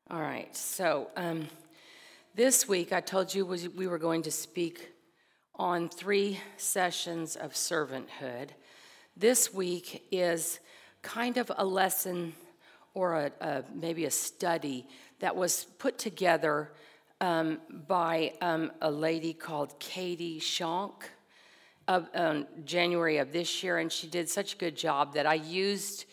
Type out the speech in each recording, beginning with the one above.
All right, so this week I told you we were going to speak on 3 sessions of servanthood. This week is kind of a lesson or maybe a study that was put together by a lady called Katie Schonk January of this year, and she did such a good job that I used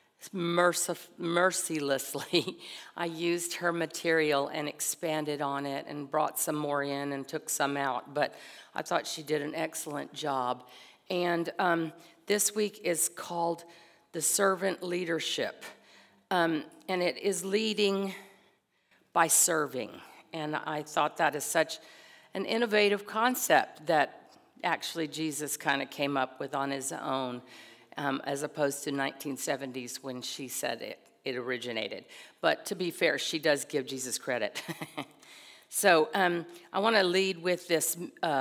mercilessly. I used her material and expanded on it and brought some more in and took some out, but I thought she did an excellent job. And this week is called the servant leadership, and it is leading by serving. And I thought that is such an innovative concept that actually Jesus kind of came up with on his own. As opposed to 1970s when she said it originated. But to be fair, she does give Jesus credit. So I want to lead with this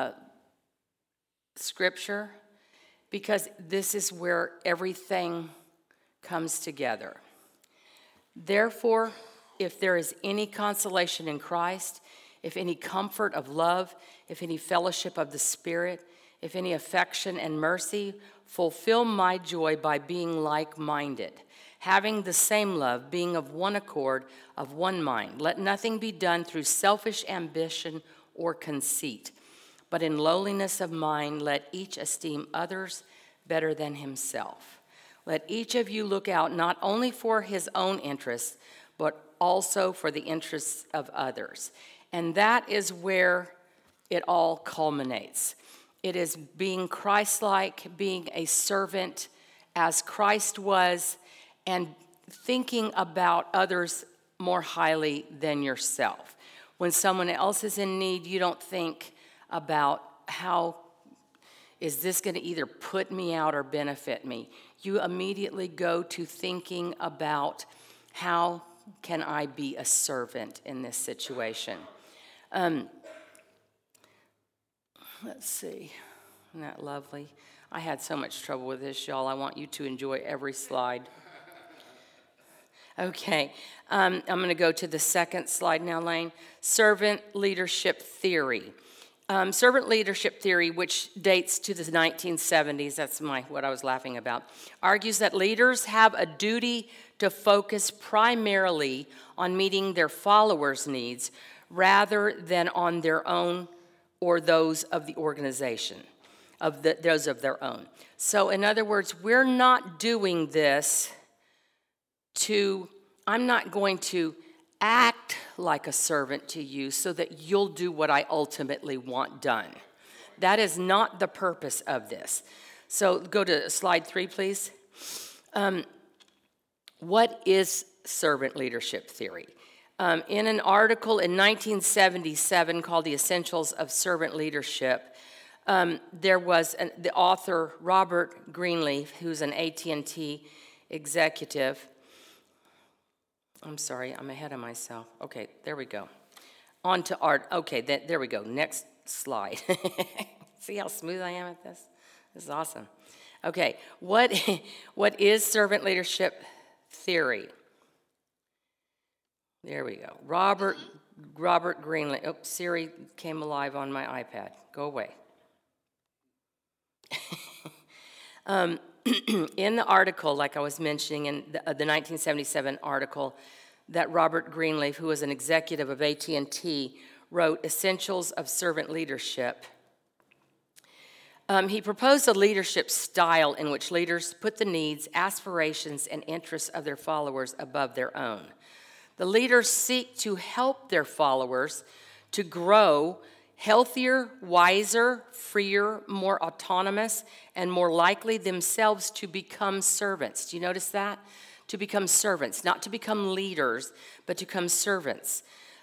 scripture because this is where everything comes together. Therefore, if there is any consolation in Christ, if any comfort of love, if any fellowship of the Spirit, if any affection and mercy, fulfill my joy by being like-minded, having the same love, being of one accord, of one mind. Let nothing be done through selfish ambition or conceit, but in lowliness of mind, let each esteem others better than himself. Let each of you look out not only for his own interests, but also for the interests of others. And that is where it all culminates. It is being Christ-like, being a servant as Christ was, and thinking about others more highly than yourself. When someone else is in need, you don't think about how is this going to either put me out or benefit me. You immediately go to thinking about how can I be a servant in this situation. Let's see, isn't that lovely? I had so much trouble with this, y'all. I want you to enjoy every slide. Okay, I'm going to go to the second slide now, Lane. Servant leadership theory. Servant leadership theory, which dates to the 1970s, that's what I was laughing about, argues that leaders have a duty to focus primarily on meeting their followers' needs rather than on their own or those of the organization, those of their own. So in other words, we're not doing this I'm not going to act like a servant to you so that you'll do what I ultimately want done. That is not the purpose of this. So go to slide 3, please. What is servant leadership theory? In an article in 1977 called The Essentials of Servant Leadership, there was the author Robert Greenleaf, who's an AT&T executive. I'm sorry, I'm ahead of myself. Okay, there we go. On to art. Okay, there we go. Next slide. See how smooth I am at this? This is awesome. Okay, what is servant leadership theory? There we go. Robert Greenleaf. Oh, Siri came alive on my iPad. Go away. In the article, like I was mentioning, in the 1977 article that Robert Greenleaf, who was an executive of AT&T, wrote, Essentials of Servant Leadership, he proposed a leadership style in which leaders put the needs, aspirations, and interests of their followers above their own. The leaders seek to help their followers to grow healthier, wiser, freer, more autonomous, and more likely themselves to become servants. Do you notice that? To become servants, not to become leaders, but to become servants.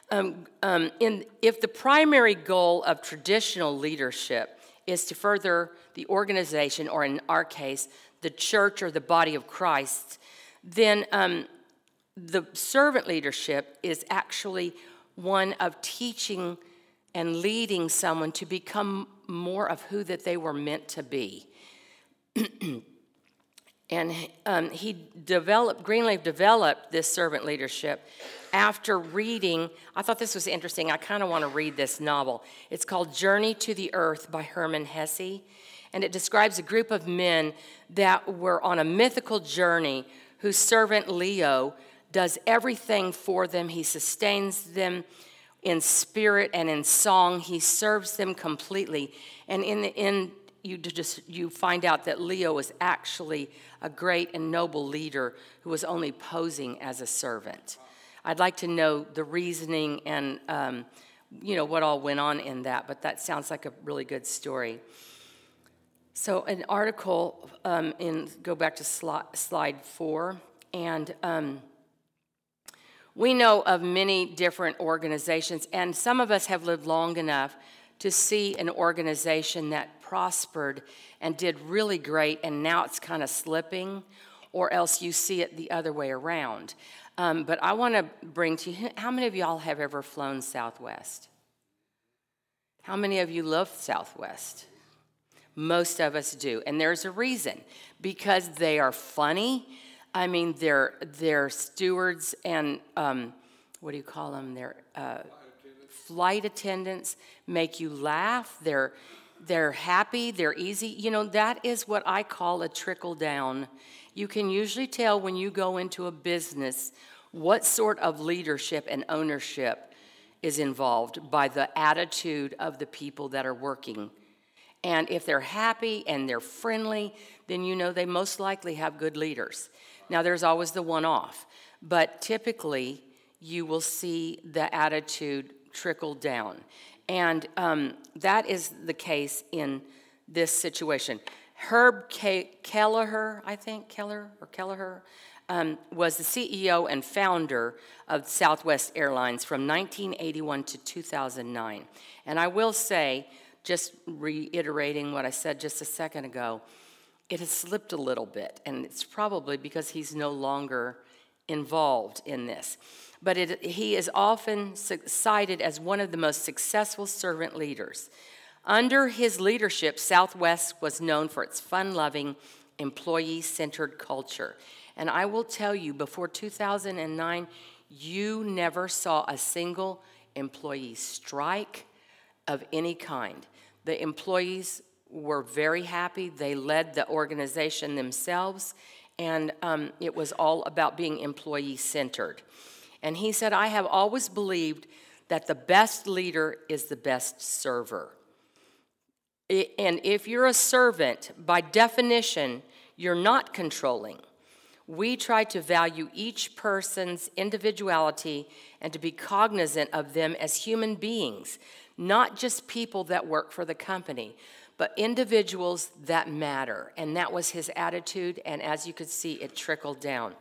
If the primary goal of traditional leadership is to further the organization, or in our case, the church or the body of Christ, then the servant leadership is actually one of teaching and leading someone to become more of who that they were meant to be. And Greenleaf developed this servant leadership after reading, I thought this was interesting. I kind of want to read this novel. It's called Journey to the Earth by Hermann Hesse. And it describes a group of men that were on a mythical journey whose servant Leo does everything for them. He sustains them in spirit and in song. He serves them completely. And in the end, you find out that Leo was actually a great and noble leader who was only posing as a servant. I'd like to know the reasoning and what all went on in that, but that sounds like a really good story. So an article go back to slide 4, and we know of many different organizations, and some of us have lived long enough to see an organization that prospered and did really great, and now it's kind of slipping, or else you see it the other way around. But I want to bring to you, how many of y'all have ever flown Southwest? How many of you love Southwest? Most of us do, and there's a reason, because they are funny. I mean, they're stewards and, what do you call them? They're flight attendants make you laugh. They're happy. They're easy. That is what I call a trickle down. You can usually tell when you go into a business what sort of leadership and ownership is involved by the attitude of the people that are working. And if they're happy and they're friendly, then they most likely have good leaders. Now, there's always the one-off, but typically you will see the attitude trickle down. And that is the case in this situation. Herb Kelleher, was the CEO and founder of Southwest Airlines from 1981 to 2009. And I will say, just reiterating what I said just a second ago, it has slipped a little bit, and it's probably because he's no longer involved in this. But he is often cited as one of the most successful servant leaders. Under his leadership, Southwest was known for its fun-loving, employee-centered culture. And I will tell you, before 2009, you never saw a single employee strike of any kind. The employees were very happy. They led the organization themselves, and it was all about being employee-centered. And he said, I have always believed that the best leader is the best server. And if you're a servant, by definition, you're not controlling. We try to value each person's individuality and to be cognizant of them as human beings, not just people that work for the company, but individuals that matter. And that was his attitude, and as you could see, it trickled down.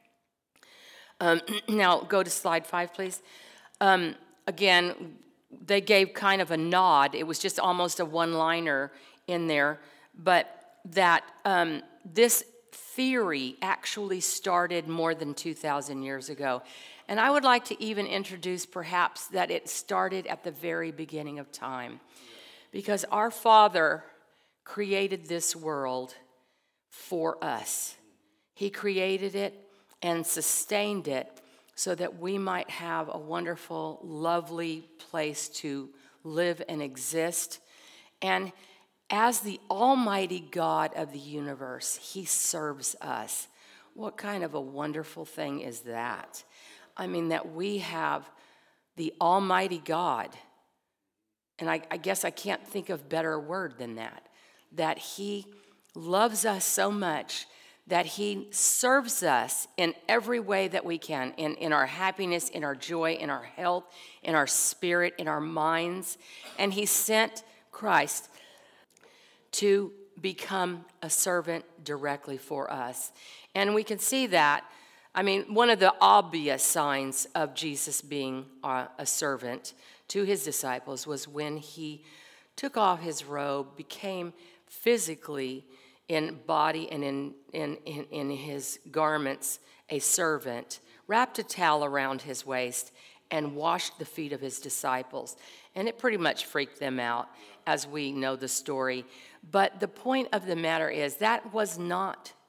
Now, go to slide 5, please. Again, they gave kind of a nod. It was just almost a one-liner in there, but that this theory actually started more than 2,000 years ago. And I would like to even introduce perhaps that it started at the very beginning of time, because our Father created this world for us. He created it and sustained it so that we might have a wonderful, lovely place to live and exist. And as the Almighty God of the universe, He serves us. What kind of a wonderful thing is that? I mean, that we have the Almighty God, and I guess I can't think of a better word than that He loves us so much that He serves us in every way that we can, in our happiness, in our joy, in our health, in our spirit, in our minds. And He sent Christ to become a servant directly for us. And we can see that. I mean, one of the obvious signs of Jesus being a servant to His disciples was when He took off His robe, became physically in body and in His garments a servant, wrapped a towel around His waist, and washed the feet of His disciples. And it pretty much freaked them out, as we know the story. But the point of the matter is that was not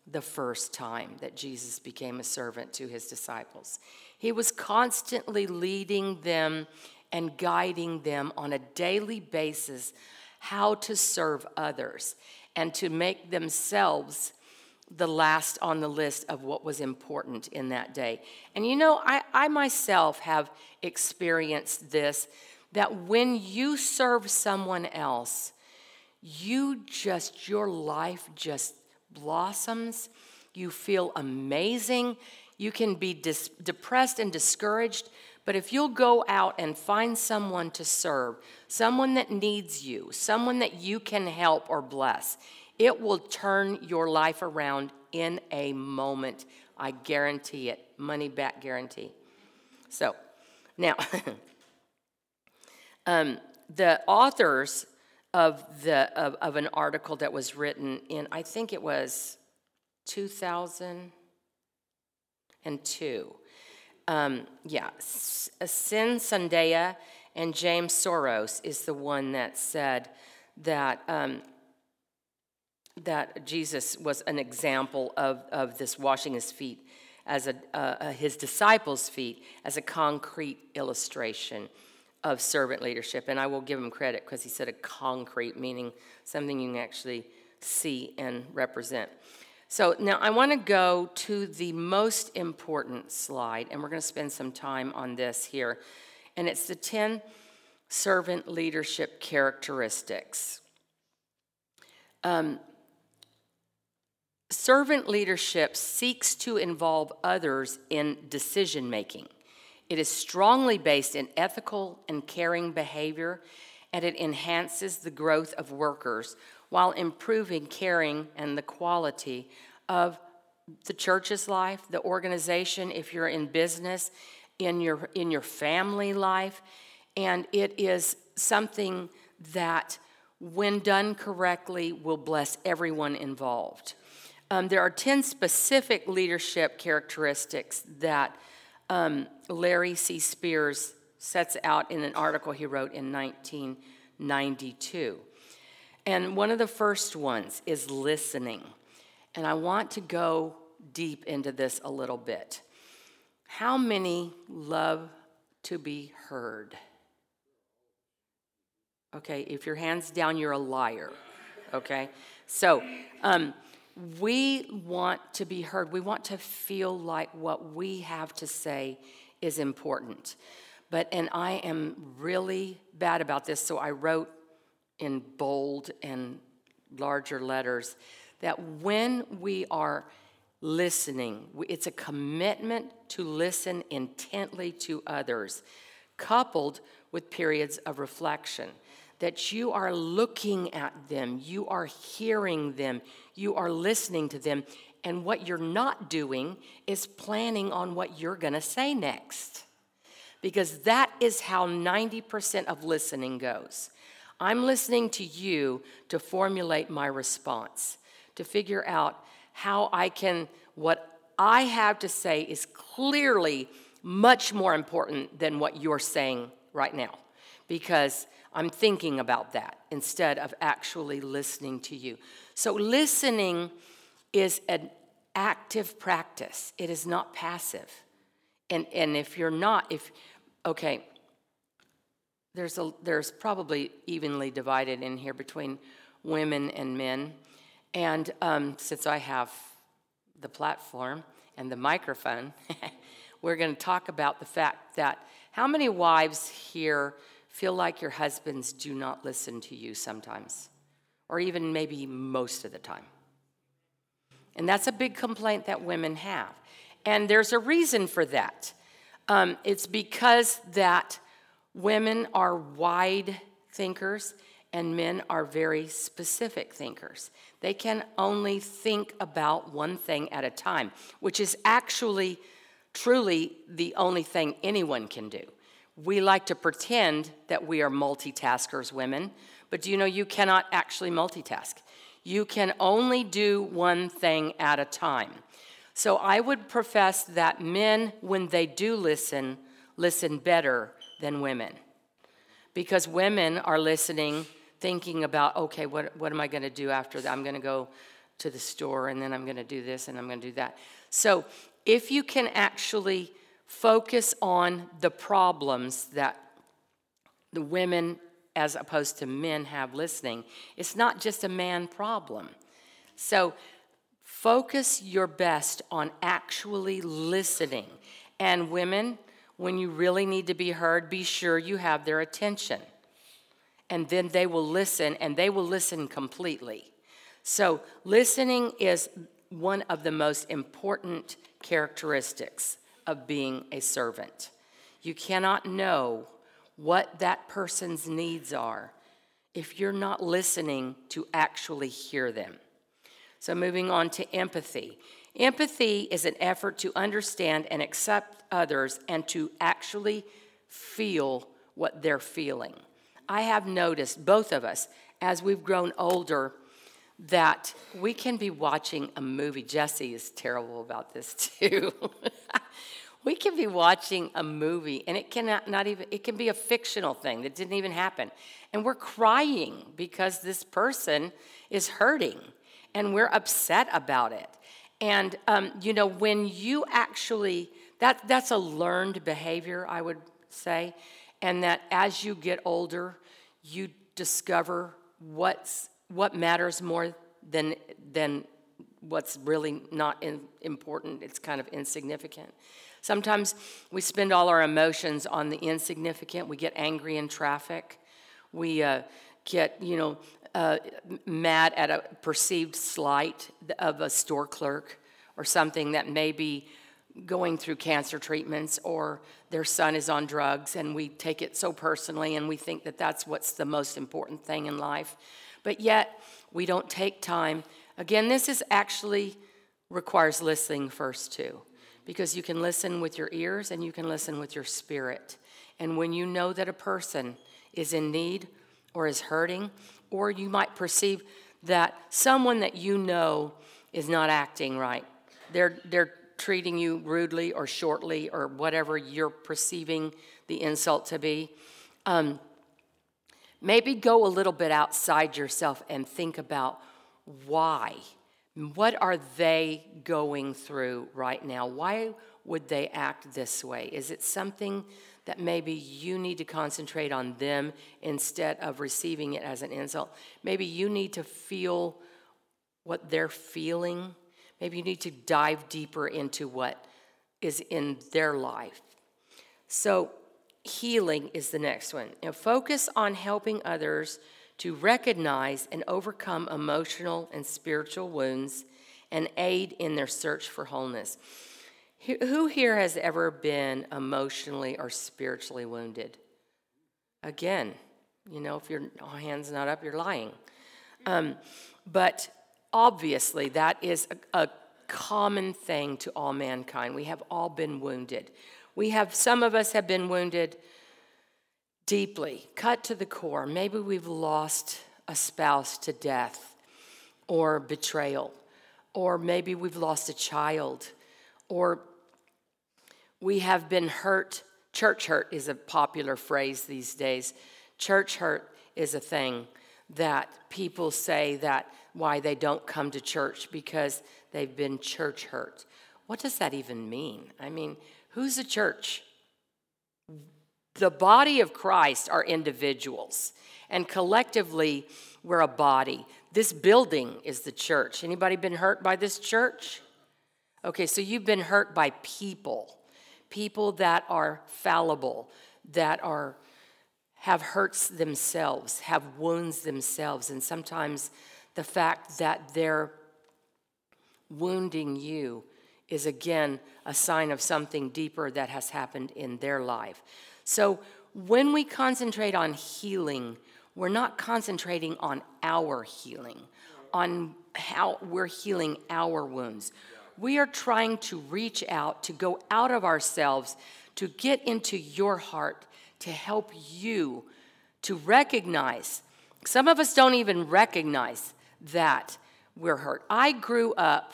the first time that Jesus became a servant to his disciples. He was constantly leading them and guiding them on a daily basis how to serve others and to make themselves the last on the list of what was important in that day. And you know, I myself have experienced this, that when you serve someone else, your life just blossoms. You feel amazing. You can be depressed and discouraged, but if you'll go out and find someone to serve, someone that needs you, someone that you can help or bless, it will turn your life around in a moment. I guarantee it. Money back guarantee. So, now, the authors of an article that was written in, I think it was 2002. Sin Sandaya and James Soros is the one that said that that Jesus was an example of this washing his feet as his disciples' feet as a concrete illustration of servant leadership. And I will give him credit because he said a concrete, meaning something you can actually see and represent. So now I want to go to the most important slide, and we're going to spend some time on this here. And it's the 10 servant leadership characteristics. Servant leadership seeks to involve others in decision making. It is strongly based in ethical and caring behavior, and it enhances the growth of workers while improving caring and the quality of the church's life, the organization, if you're in business, in your family life. And it is something that, when done correctly, will bless everyone involved. There are 10 specific leadership characteristics that Larry C. Spears sets out in an article he wrote in 1992. And one of the first ones is listening. And I want to go deep into this a little bit. How many love to be heard? Okay, if your hand's down, you're a liar. Okay? So, we want to be heard. We want to feel like what we have to say is important. And I am really bad about this, so I wrote in bold and larger letters that when we are listening, it's a commitment to listen intently to others, coupled with periods of reflection. That you are looking at them, you are hearing them, you are listening to them, and what you're not doing is planning on what you're going to say next. Because that is how 90% of listening goes. I'm listening to you to formulate my response, to figure out how what I have to say is clearly much more important than what you're saying right now. Because I'm thinking about that instead of actually listening to you. So listening is an active practice. It is not passive. And if you're not, there's probably evenly divided in here between women and men. And since I have the platform and the microphone, we're going to talk about the fact that how many wives here feel like your husbands do not listen to you sometimes, or even maybe most of the time. And that's a big complaint that women have. And there's a reason for that. It's because that women are wide thinkers and men are very specific thinkers. They can only think about one thing at a time, which is actually truly the only thing anyone can do. We like to pretend that we are multitaskers, women, but do you know you cannot actually multitask? You can only do one thing at a time. So I would profess that men, when they do listen better than women. Because women are listening, thinking about, okay, what am I going to do after that? I'm going to go to the store, and then I'm going to do this, and I'm going to do that. So if you can actually focus on the problems that the women as opposed to men have listening, it's not just a man problem. So focus your best on actually listening. And women, when you really need to be heard, be sure you have their attention. And then they will listen, and they will listen completely. So listening is one of the most important characteristics of being a servant. You cannot know what that person's needs are if you're not listening to actually hear them. So moving on to empathy. Empathy is an effort to understand and accept others and to actually feel what they're feeling. I have noticed, both of us, as we've grown older, that we can be watching a movie. Jesse is terrible about this too. We can be watching a movie, and it can be a fictional thing that didn't even happen. And we're crying because this person is hurting, and we're upset about it. And, when you actually, that's a learned behavior, I would say, and that as you get older, you discover what matters more than what's really not important. It's kind of insignificant. Sometimes we spend all our emotions on the insignificant. We get angry in traffic. We get, mad at a perceived slight of a store clerk or something that may be going through cancer treatments, or their son is on drugs, and we take it so personally, and we think that that's what's the most important thing in life. But yet, we don't take time. Again, this is actually requires listening first too, because you can listen with your ears and you can listen with your spirit. And when you know that a person is in need or is hurting, or you might perceive that someone that you know is not acting right, they're treating you rudely or shortly or whatever you're perceiving the insult to be, maybe go a little bit outside yourself and think about why. What are they going through right now? Why would they act this way? Is it something that maybe you need to concentrate on them instead of receiving it as an insult? Maybe you need to feel what they're feeling. Maybe you need to dive deeper into what is in their life. So healing is the next one. Now, focus on helping others to recognize and overcome emotional and spiritual wounds and aid in their search for wholeness. Who here has ever been emotionally or spiritually wounded? Again, if your hand's not up, you're lying. But obviously, that is a common thing to all mankind. We have all been wounded. Some of us have been wounded deeply, cut to the core. Maybe we've lost a spouse to death or betrayal, or maybe we've lost a child, or we have been hurt. Church hurt is a popular phrase these days. Church hurt is a thing that people say that why they don't come to church because they've been church hurt. What does that even mean? I mean, who's a church? The body of Christ are individuals, and collectively we're a body. This building is the church. Anybody been hurt by this church? Okay, so you've been hurt by people that are fallible, that have hurts themselves, have wounds themselves, and sometimes the fact that they're wounding you is again a sign of something deeper that has happened in their life. So when we concentrate on healing, we're not concentrating on our healing, on how we're healing our wounds. We are trying to reach out, to go out of ourselves, to get into your heart, to help you to recognize. Some of us don't even recognize that we're hurt. I grew up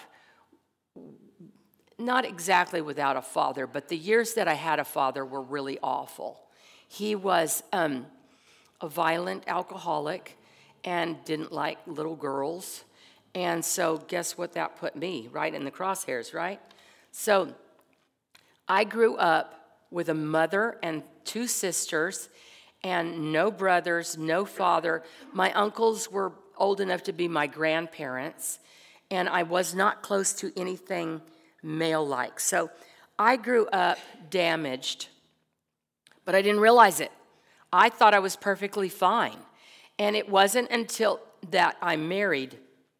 not exactly without a father, but the years that I had a father were really awful. He was a violent alcoholic and didn't like little girls And so guess what that put me? Right in the crosshairs, right? So I grew up with a mother and 2 sisters and no brothers, no father. My uncles were old enough to be my grandparents, and I was not close to anything male-like. So I grew up damaged, but I didn't realize it. I thought I was perfectly fine. And it wasn't until that I married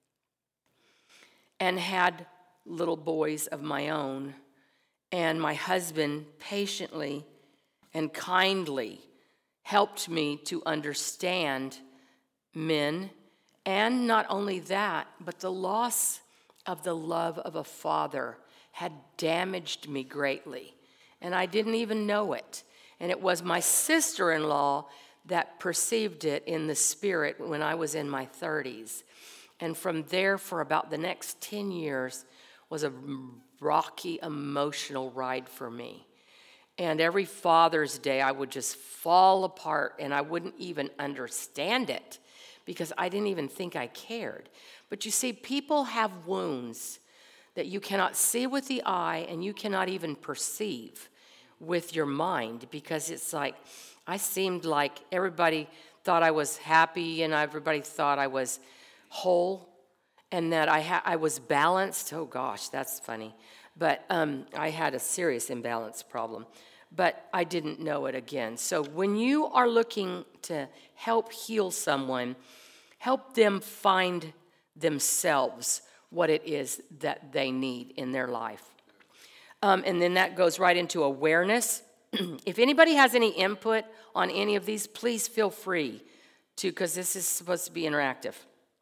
and had little boys of my own, and my husband patiently and kindly helped me to understand men, and not only that, but the loss of the love of a father had damaged me greatly, and I didn't even know it. And it was my sister-in-law that perceived it in the spirit when I was in my 30s. And from there, for about the next 10 years, was a rocky, emotional ride for me. And every Father's Day, I would just fall apart, and I wouldn't even understand it because I didn't even think I cared. But you see, people have wounds that you cannot see with the eye and you cannot even perceive with your mind, because it's like I seemed like everybody thought I was happy and everybody thought I was whole and that I was balanced. Oh gosh, that's funny. But I had a serious imbalance problem, but I didn't know it again. So when you are looking to help heal someone, help them find themselves what it is that they need in their life. And then that goes right into awareness. If anybody has any input on any of these, please feel free to, because this is supposed to be interactive.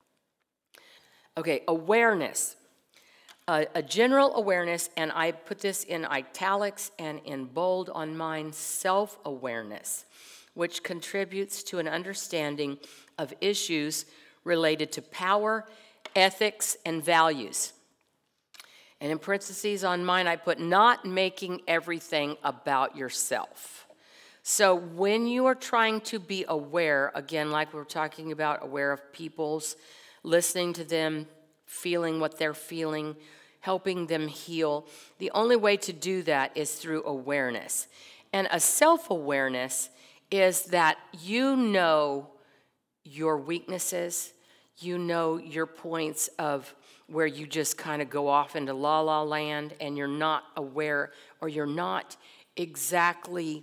Okay, awareness. A general awareness, and I put this in italics and in bold on mine, self-awareness, which contributes to an understanding of issues related to power, ethics, and values. And in parentheses on mine, I put not making everything about yourself. So when you are trying to be aware, again, like we were talking about, aware of people's, listening to them, feeling what they're feeling, helping them heal, the only way to do that is through awareness. And a self-awareness is that you know your weaknesses, you know your points of where you just kind of go off into la-la land and you're not aware or you're not exactly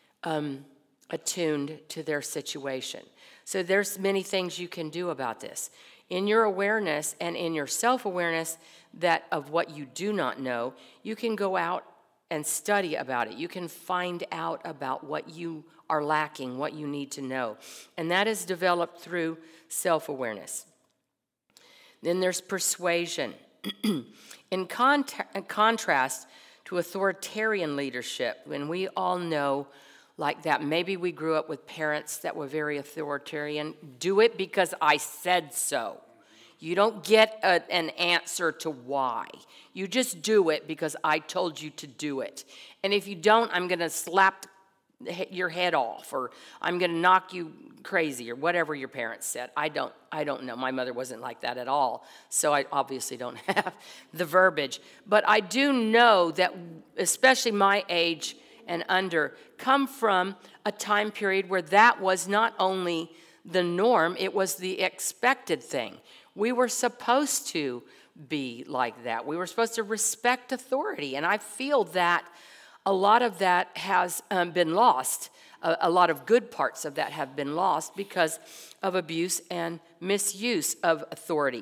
attuned to their situation. So there's many things you can do about this. In your awareness and in your self-awareness that of what you do not know, you can go out and study about it. You can find out about what you are lacking, what you need to know. And that is developed through self-awareness. Then there's persuasion. In contrast to authoritarian leadership, when we all know like that, maybe we grew up with parents that were very authoritarian. Do it because I said so. You don't get an answer to why. You just do it because I told you to do it. And if you don't, I'm going to slap your head off, or I'm going to knock you crazy, or whatever your parents said. I don't know. My mother wasn't like that at all, so I obviously don't have the verbiage. But I do know that especially my age and under come from a time period where that was not only the norm, it was the expected thing. We were supposed to be like that. We were supposed to respect authority, and I feel that a lot of that has been lost. A lot of good parts of that have been lost because of abuse and misuse of authority.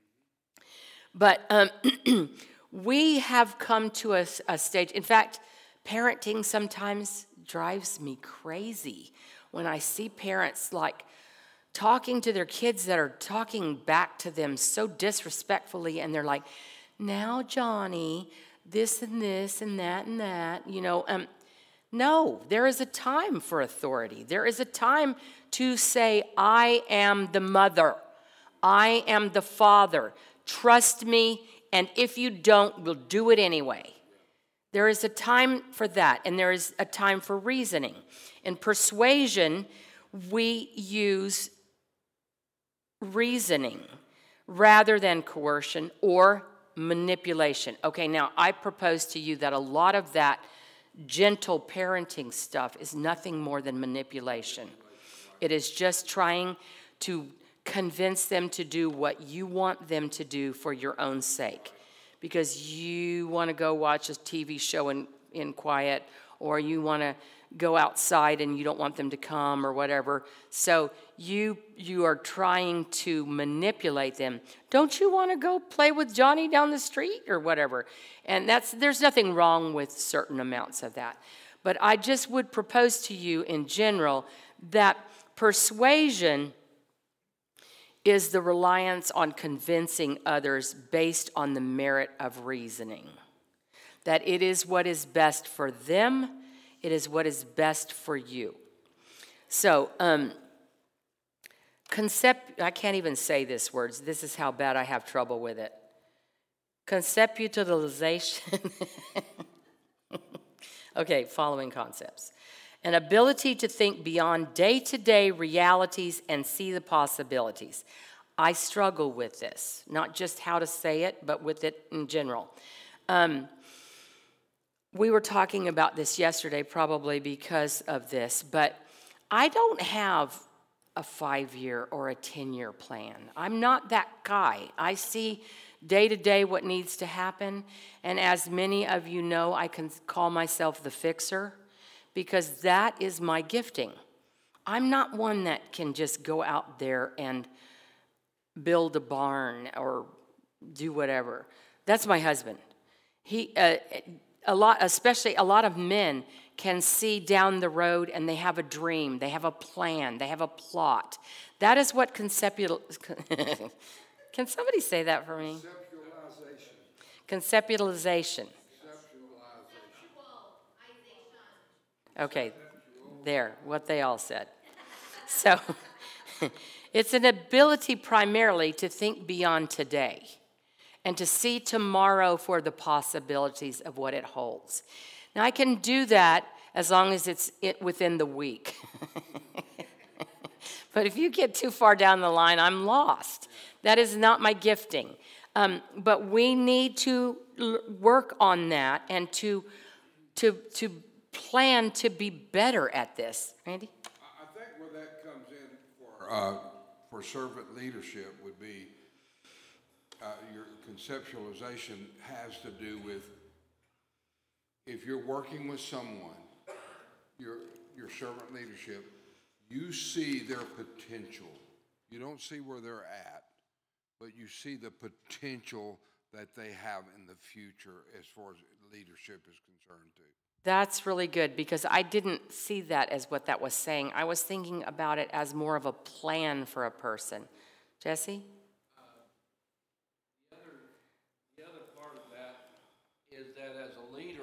But we have come to a stage. In fact, parenting sometimes drives me crazy when I see parents like talking to their kids that are talking back to them so disrespectfully, and they're like, now, Johnny, this and this and that and that, no, there is a time for authority. There is a time to say, I am the mother. I am the father. Trust me, and if you don't, we'll do it anyway. There is a time for that, and there is a time for reasoning. In persuasion, we use reasoning. rather than coercion or manipulation. Okay, now I propose to you that a lot of that gentle parenting stuff is nothing more than manipulation. It is just trying to convince them to do what you want them to do for your own sake. Because you want to go watch a TV show in quiet, or you want to go outside and you don't want them to come or whatever. So you are trying to manipulate them. Don't you want to go play with Johnny down the street or whatever? And there's nothing wrong with certain amounts of that. But I just would propose to you in general that persuasion is the reliance on convincing others based on the merit of reasoning. That it is what is best for them, it is what is best for you. So, I can't even say this word. This is how bad I have trouble with it. Conceptualization. Okay, following concepts. An ability to think beyond day-to-day realities and see the possibilities. I struggle with this, not just how to say it, but with it in general. We were talking about this yesterday, probably because of this, but I don't have a 5-year or a 10-year plan. I'm not that guy. I see day to day what needs to happen, and as many of you know, I can call myself the fixer, because that is my gifting. I'm not one that can just go out there and build a barn or do whatever. That's my husband. Especially a lot of men can see down the road and they have a dream, they have a plan, they have a plot. That is what Can somebody say that for me? Conceptualization. Okay, there, what they all said. So, it's an ability primarily to think beyond today and to see tomorrow for the possibilities of what it holds. Now, I can do that as long as it's within the week. But if you get too far down the line, I'm lost. That is not my gifting. But we need to work on that and to plan to be better at this. Randy? I think where that comes in for servant leadership would be your conceptualization has to do with if you're working with someone, your servant leadership, you see their potential. You don't see where they're at, but you see the potential that they have in the future as far as leadership is concerned too. That's really good, because I didn't see that as what that was saying. I was thinking about it as more of a plan for a person. Jesse? The other part of that is that as a leader,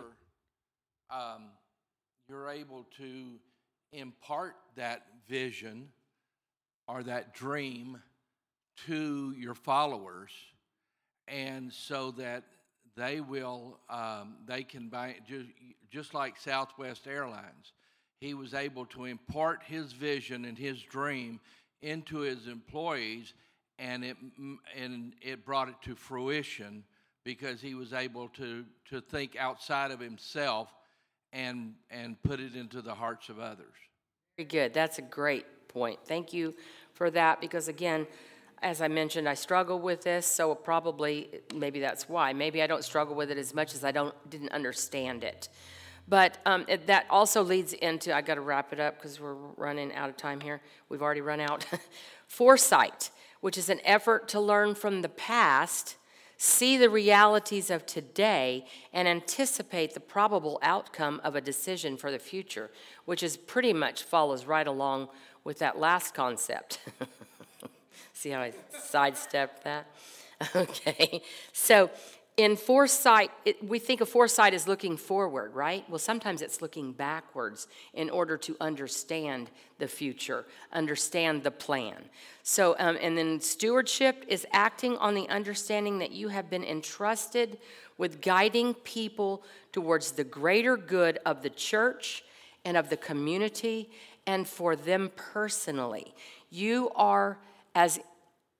you're able to impart that vision or that dream to your followers, and so that they will, they can buy, just like Southwest Airlines. He was able to impart his vision and his dream into his employees, and it brought it to fruition because he was able to think outside of himself and put it into the hearts of others. Very good. That's a great point. Thank you for that, because again, as I mentioned, I struggle with this, so probably, maybe that's why. Maybe I don't struggle with it as much as I didn't understand it. But that also leads into, I got to wrap it up because we're running out of time here. We've already run out. Foresight, which is an effort to learn from the past, see the realities of today, and anticipate the probable outcome of a decision for the future, which is pretty much follows right along with that last concept. See how I sidestepped that? Okay. So in foresight, we think of foresight as looking forward, right? Well, sometimes it's looking backwards in order to understand the future, understand the plan. So, and then stewardship is acting on the understanding that you have been entrusted with guiding people towards the greater good of the church and of the community and for them personally. You are as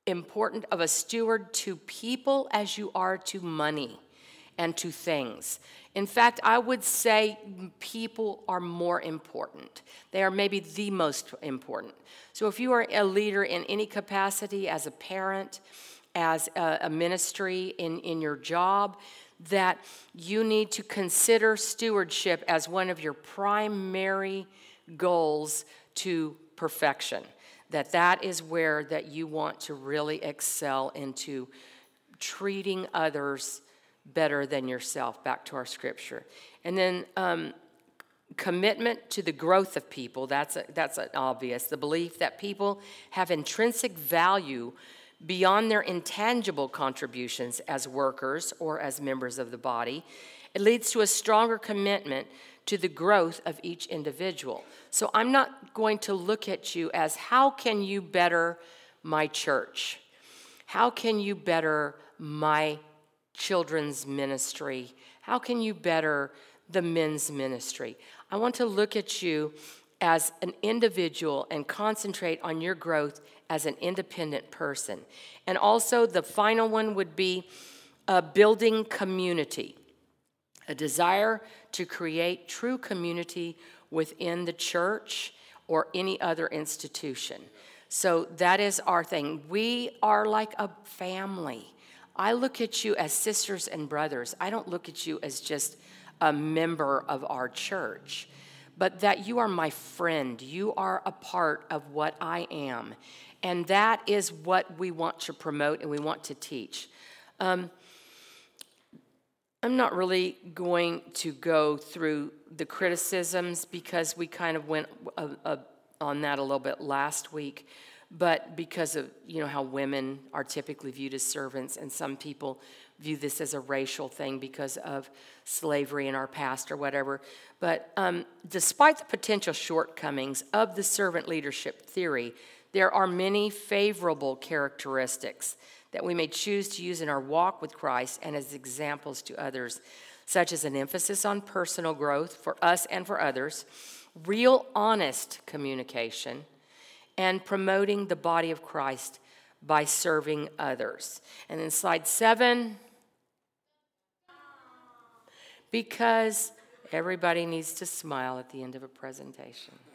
important of a steward to people as you are to money and to things. In fact, I would say people are more important. They are maybe the most important. So if you are a leader in any capacity, as a parent, as a ministry in your job, that you need to consider stewardship as one of your primary goals to perfection. That is where that you want to really excel into treating others better than yourself, back to our scripture. And then commitment to the growth of people, that's an obvious. The belief that people have intrinsic value beyond their intangible contributions as workers or as members of the body. It leads to a stronger commitment to the growth of each individual. So I'm not going to look at you as, how can you better my church? How can you better my children's ministry? How can you better the men's ministry? I want to look at you as an individual and concentrate on your growth as an independent person. And also the final one would be building community, a desire to create true community within the church or any other institution. So that is our thing. We are like a family. I look at you as sisters and brothers. I don't look at you as just a member of our church, but that you are my friend. You are a part of what I am. And that is what we want to promote and we want to teach. I'm not really going to go through the criticisms because we kind of went on that a little bit last week, but because of, how women are typically viewed as servants, and some people view this as a racial thing because of slavery in our past or whatever. But despite the potential shortcomings of the servant leadership theory, there are many favorable characteristics that we may choose to use in our walk with Christ and as examples to others, such as an emphasis on personal growth for us and for others, real honest communication, and promoting the body of Christ by serving others. And then slide 7, because everybody needs to smile at the end of a presentation.